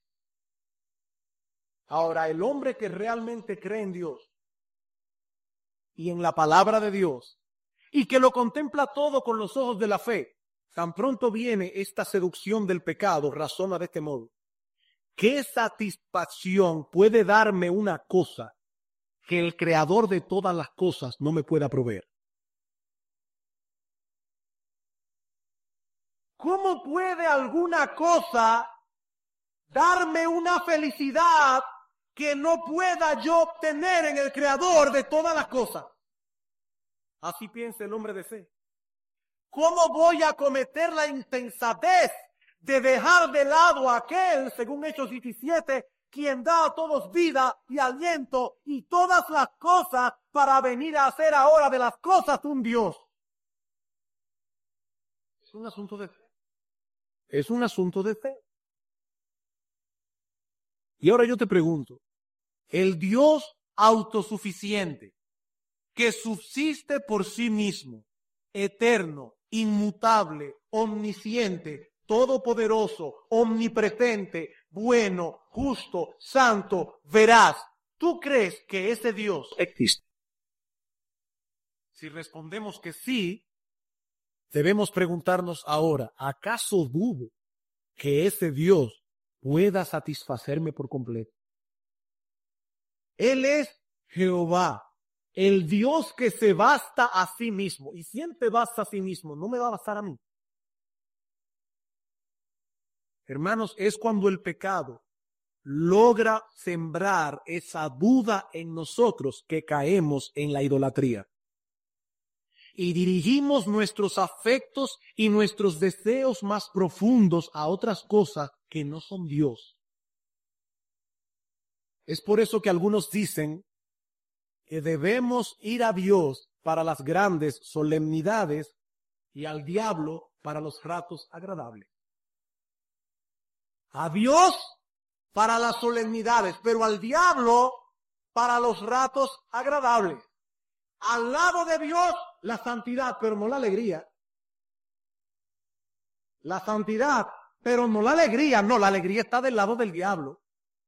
Ahora, el hombre que realmente cree en Dios y en la palabra de Dios y que lo contempla todo con los ojos de la fe, tan pronto viene esta seducción del pecado, razona de este modo. ¿Qué satisfacción puede darme una cosa que el creador de todas las cosas no me pueda proveer? ¿Cómo puede alguna cosa darme una felicidad que no pueda yo obtener en el creador de todas las cosas? Así piensa el hombre de fe. ¿Cómo voy a cometer la insensatez de dejar de lado a aquel, según Hechos diecisiete, quien da a todos vida y aliento y todas las cosas para venir a hacer ahora de las cosas un Dios? Es un asunto de fe. Es un asunto de fe. Y ahora yo te pregunto, el Dios autosuficiente, que subsiste por sí mismo, eterno, inmutable, omnisciente, todopoderoso, omnipotente, bueno, justo, santo, veraz, ¿tú crees que ese Dios existe? Si respondemos que sí, debemos preguntarnos ahora, ¿acaso dudo que ese Dios pueda satisfacerme por completo? Él es Jehová, el Dios que se basta a sí mismo. Y si Él te basta a sí mismo, ¿no me va a bastar a mí? Hermanos, es cuando el pecado logra sembrar esa duda en nosotros que caemos en la idolatría. Y dirigimos nuestros afectos y nuestros deseos más profundos a otras cosas que no son Dios. Es por eso que algunos dicen que debemos ir a Dios para las grandes solemnidades y al diablo para los ratos agradables. A Dios para las solemnidades, pero al diablo para los ratos agradables. Al lado de Dios, la santidad, pero no la alegría. La santidad, pero no la alegría. No, la alegría está del lado del diablo.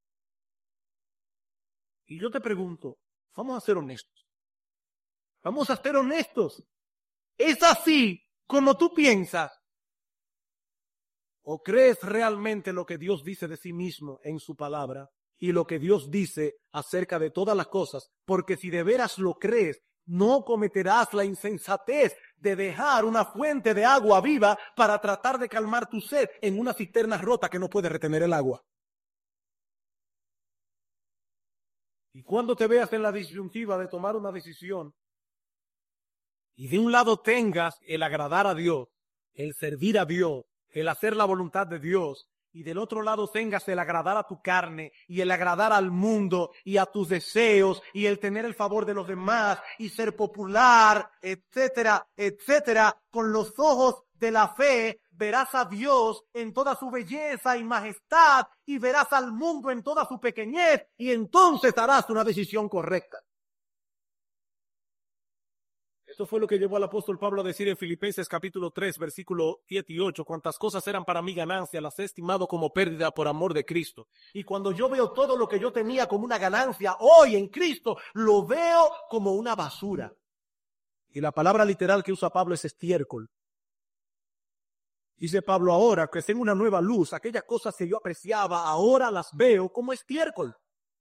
Y yo te pregunto, vamos a ser honestos. Vamos a ser honestos. ¿Es así como tú piensas? ¿O crees realmente lo que Dios dice de sí mismo en su palabra y lo que Dios dice acerca de todas las cosas? Porque si de veras lo crees, no cometerás la insensatez de dejar una fuente de agua viva para tratar de calmar tu sed en una cisterna rota que no puede retener el agua. Y cuando te veas en la disyuntiva de tomar una decisión y de un lado tengas el agradar a Dios, el servir a Dios, el hacer la voluntad de Dios, y del otro lado tengas el agradar a tu carne y el agradar al mundo y a tus deseos y el tener el favor de los demás y ser popular, etcétera, etcétera, con los ojos de la fe verás a Dios en toda su belleza y majestad y verás al mundo en toda su pequeñez y entonces harás una decisión correcta. Esto fue lo que llevó al apóstol Pablo a decir en Filipenses capítulo tres, versículo siete y ocho, cuantas cosas eran para mí ganancia, las he estimado como pérdida por amor de Cristo. Y cuando yo veo todo lo que yo tenía como una ganancia, hoy en Cristo, lo veo como una basura. Y la palabra literal que usa Pablo es estiércol. Dice Pablo, ahora que tengo una nueva luz, aquellas cosas que yo apreciaba, ahora las veo como estiércol.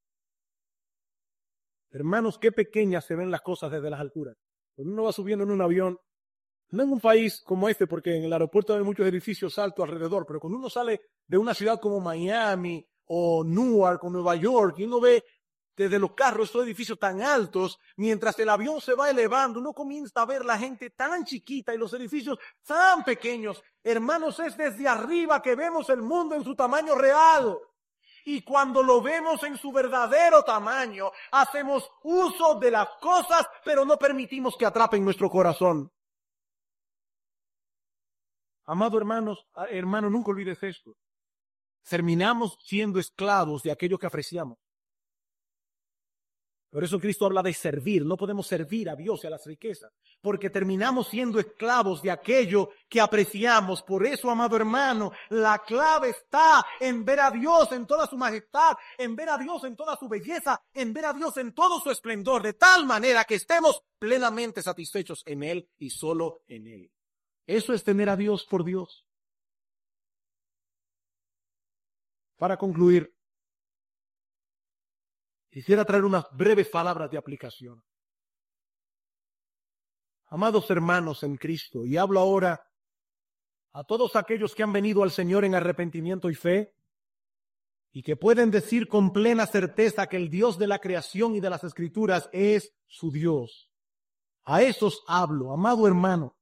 Hermanos, qué pequeñas se ven las cosas desde las alturas. Cuando uno va subiendo en un avión, no en un país como este, porque en el aeropuerto hay muchos edificios altos alrededor, pero cuando uno sale de una ciudad como Miami o Newark o Nueva York y uno ve desde los carros estos edificios tan altos, mientras el avión se va elevando, uno comienza a ver la gente tan chiquita y los edificios tan pequeños. Hermanos, es desde arriba que vemos el mundo en su tamaño real. Y cuando lo vemos en su verdadero tamaño, hacemos uso de las cosas, pero no permitimos que atrapen nuestro corazón. Amado hermanos, hermano, nunca olvides esto. Terminamos siendo esclavos de aquello que apreciamos. Por eso Cristo habla de servir. No podemos servir a Dios y a las riquezas, porque terminamos siendo esclavos de aquello que apreciamos. Por eso, amado hermano, la clave está en ver a Dios en toda su majestad, en ver a Dios en toda su belleza, en ver a Dios en todo su esplendor, de tal manera que estemos plenamente satisfechos en Él y solo en Él. Eso es tener a Dios por Dios. Para concluir, quisiera traer unas breves palabras de aplicación. Amados hermanos en Cristo, y hablo ahora a todos aquellos que han venido al Señor en arrepentimiento y fe, y que pueden decir con plena certeza que el Dios de la creación y de las Escrituras es su Dios. A esos hablo, amado hermano.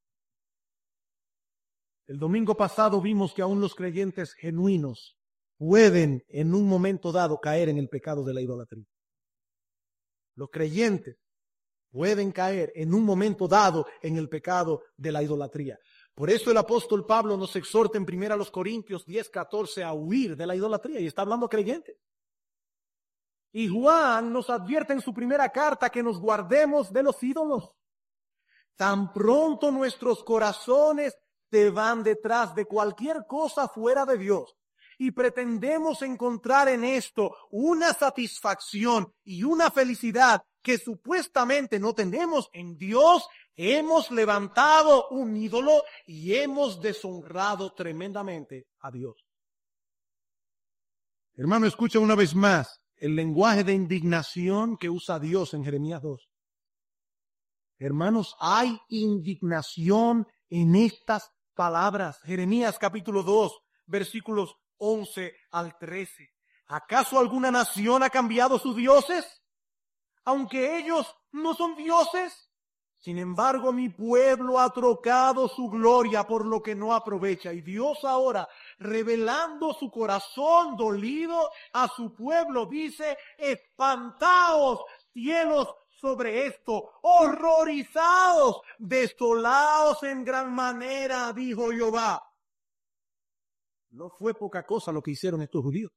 El domingo pasado vimos que aún los creyentes genuinos pueden en un momento dado caer en el pecado de la idolatría. Los creyentes pueden caer en un momento dado en el pecado de la idolatría. Por eso el apóstol Pablo nos exhorta en primera los Corintios diez, catorce a huir de la idolatría, y está hablando creyentes. Y Juan nos advierte en su primera carta que nos guardemos de los ídolos. Tan pronto nuestros corazones se van detrás de cualquier cosa fuera de Dios y pretendemos encontrar en esto una satisfacción y una felicidad que supuestamente no tenemos en Dios, hemos levantado un ídolo y hemos deshonrado tremendamente a Dios. Hermano, escucha una vez más el lenguaje de indignación que usa Dios en Jeremías dos. Hermanos, hay indignación en estas palabras. Jeremías capítulo dos, versículos once al trece. ¿Acaso alguna nación ha cambiado sus dioses? Aunque ellos no son dioses. Sin embargo, mi pueblo ha trocado su gloria por lo que no aprovecha. Y Dios ahora, revelando su corazón dolido a su pueblo, dice: espantaos, cielos, sobre esto, horrorizados, desolados en gran manera, dijo Jehová. No fue poca cosa lo que hicieron estos judíos.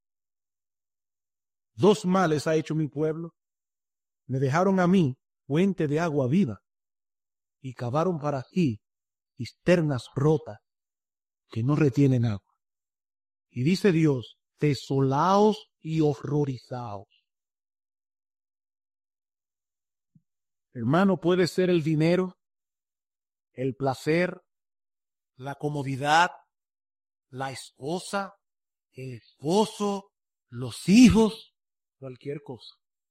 Dos males ha hecho mi pueblo. Me dejaron a mí fuente de agua viva y cavaron para sí cisternas rotas que no retienen agua. Y dice Dios: desolaos y horrorizaos. Hermano, puede ser el dinero, el placer, la comodidad, la esposa, el esposo, los hijos, cualquier cosa.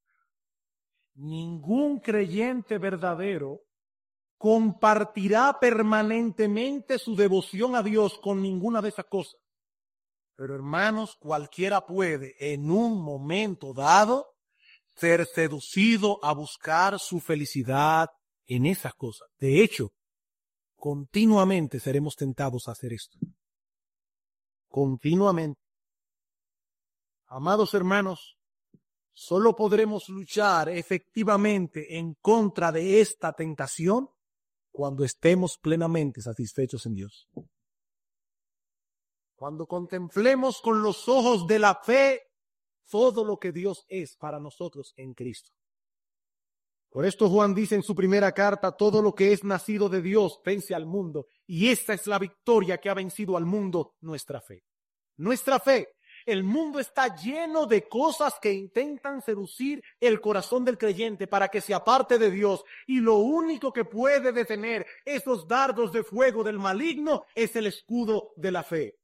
Ningún creyente verdadero compartirá permanentemente su devoción a Dios con ninguna de esas cosas. Pero hermanos, cualquiera puede en un momento dado ser seducido a buscar su felicidad en esas cosas. De hecho, continuamente seremos tentados a hacer esto. Continuamente. Amados hermanos, solo podremos luchar efectivamente en contra de esta tentación cuando estemos plenamente satisfechos en Dios. Cuando contemplemos con los ojos de la fe todo lo que Dios es para nosotros en Cristo. Por esto Juan dice en su primera carta, todo lo que es nacido de Dios vence al mundo, y esta es la victoria que ha vencido al mundo, nuestra fe. Nuestra fe. El mundo está lleno de cosas que intentan seducir el corazón del creyente para que se aparte de Dios, y lo único que puede detener esos dardos de fuego del maligno es el escudo de la fe.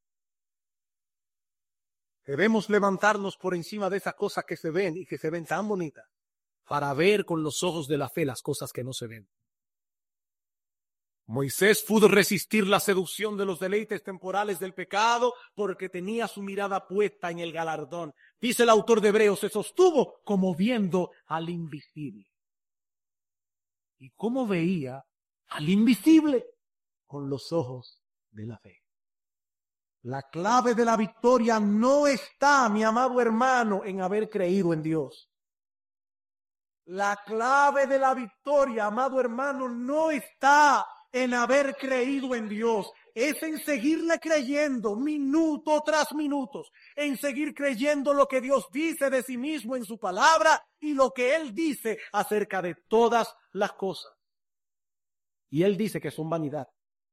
Debemos levantarnos por encima de esas cosas que se ven y que se ven tan bonitas para ver con los ojos de la fe las cosas que no se ven. Moisés pudo resistir la seducción de los deleites temporales del pecado porque tenía su mirada puesta en el galardón. Dice el autor de Hebreos, se sostuvo como viendo al invisible. ¿Y cómo veía al invisible? Con los ojos de la fe. La clave de la victoria no está, mi amado hermano, en haber creído en Dios. La clave de la victoria, amado hermano, no está en haber creído en Dios. Es en seguirle creyendo minuto tras minuto, en seguir creyendo lo que Dios dice de sí mismo en su palabra y lo que Él dice acerca de todas las cosas. Y Él dice que son vanidad.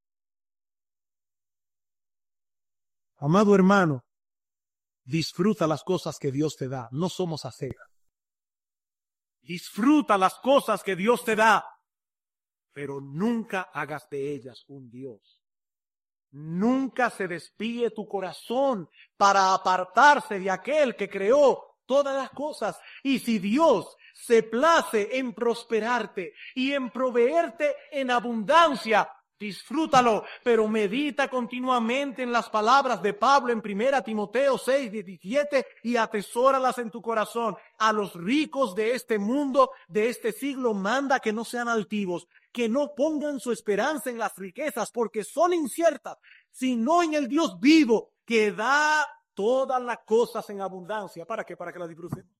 Amado hermano, disfruta las cosas que Dios te da. No somos a cegas. Disfruta las cosas que Dios te da, pero nunca hagas de ellas un Dios. Nunca se desvíe tu corazón para apartarse de aquel que creó todas las cosas. Y si Dios se place en prosperarte y en proveerte en abundancia, disfrútalo, pero medita continuamente en las palabras de Pablo en primera Timoteo seis, diecisiete y atesóralas en tu corazón. A los ricos de este mundo, de este siglo, manda que no sean altivos, que no pongan su esperanza en las riquezas porque son inciertas, sino en el Dios vivo que da todas las cosas en abundancia. ¿Para qué? Para que las disfruten.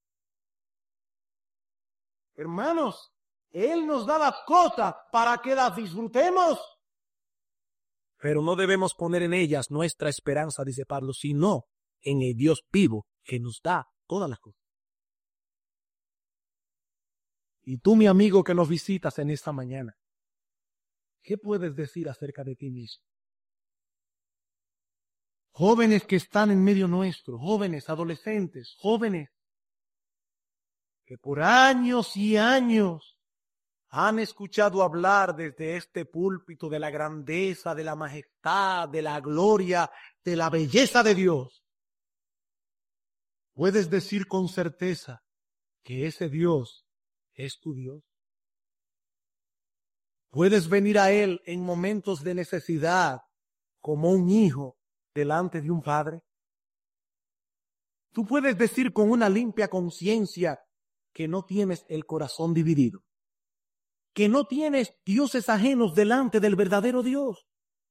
Hermanos, Él nos da las cosas para que las disfrutemos. Pero no debemos poner en ellas nuestra esperanza, dice Pablo, sino en el Dios vivo que nos da todas las cosas. Y tú, mi amigo que nos visitas en esta mañana, ¿qué puedes decir acerca de ti mismo? Jóvenes que están en medio nuestro, jóvenes, adolescentes, jóvenes, que por años y años han escuchado hablar desde este púlpito de la grandeza, de la majestad, de la gloria, de la belleza de Dios. Puedes decir con certeza que ese Dios es tu Dios. Puedes venir a Él en momentos de necesidad como un hijo delante de un padre. Tú puedes decir con una limpia conciencia que no tienes el corazón dividido, que no tienes dioses ajenos delante del verdadero Dios.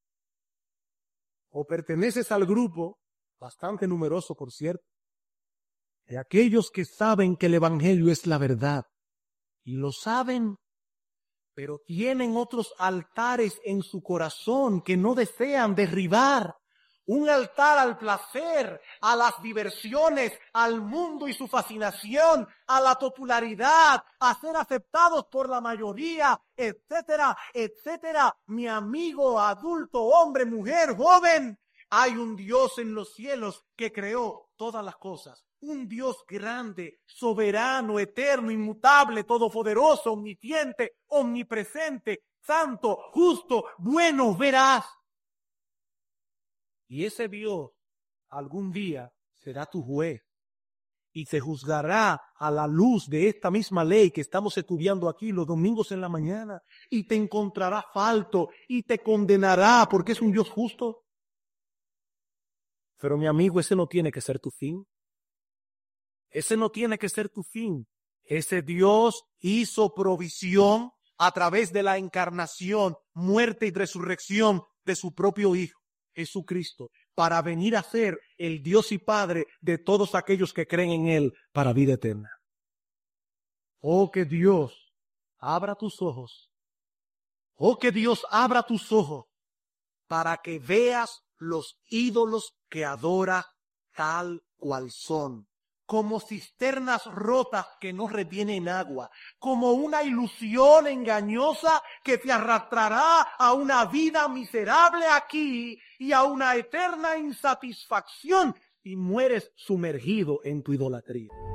O perteneces al grupo, bastante numeroso por cierto, de aquellos que saben que el Evangelio es la verdad, y lo saben, pero tienen otros altares en su corazón que no desean derribar. Un altar al placer, a las diversiones, al mundo y su fascinación, a la popularidad, a ser aceptados por la mayoría, etcétera, etcétera. Mi amigo, adulto, hombre, mujer, joven, hay un Dios en los cielos que creó todas las cosas. Un Dios grande, soberano, eterno, inmutable, todopoderoso, omnisciente, omnipresente, santo, justo, bueno, veraz. Y ese Dios algún día será tu juez y te juzgará a la luz de esta misma ley que estamos estudiando aquí los domingos en la mañana, y te encontrará falto y te condenará porque es un Dios justo. Pero mi amigo, ese no tiene que ser tu fin. Ese no tiene que ser tu fin. Ese Dios hizo provisión a través de la encarnación, muerte y resurrección de su propio Hijo, Jesucristo, para venir a ser el Dios y Padre de todos aquellos que creen en Él para vida eterna. Oh, que Dios abra tus ojos. Oh, que Dios abra tus ojos para que veas los ídolos que adora tal cual son, como cisternas rotas que no retienen agua, como una ilusión engañosa que te arrastrará a una vida miserable aquí y a una eterna insatisfacción y mueres sumergido en tu idolatría.